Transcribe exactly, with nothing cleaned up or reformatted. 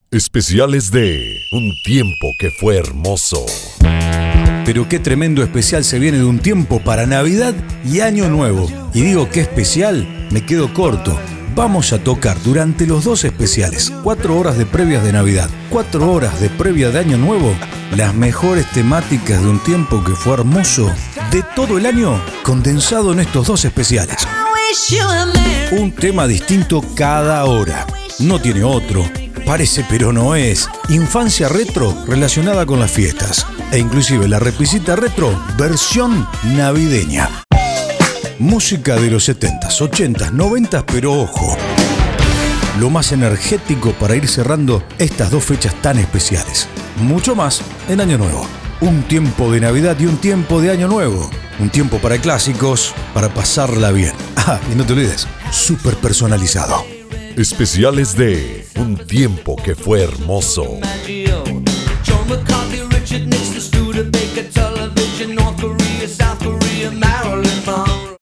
Especiales de Un tiempo que fue hermoso. Pero qué tremendo especial se viene de Un tiempo para Navidad y Año Nuevo. Y digo qué especial, me quedo corto. Vamos a tocar durante los dos especiales, cuatro horas de previas de Navidad, cuatro horas de previa de Año Nuevo, las mejores temáticas de Un tiempo que fue hermoso de todo el año, condensado en estos dos especiales. Un tema distinto cada hora. No tiene otro. Parece pero no es. Infancia retro relacionada con las fiestas. E inclusive la repisita retro versión navideña. Música de los setentas, ochentas, noventas, pero ojo, lo más energético para ir cerrando estas dos fechas tan especiales. Mucho más en Año Nuevo. Un tiempo de Navidad y un tiempo de Año Nuevo. Un tiempo para clásicos, para pasarla bien. Ah, y no te olvides, súper personalizado. Especiales de Un tiempo que fue hermoso. John McCarthy, Richard Nixon, Studebaker, television, North Korea, South Korea, Maryland.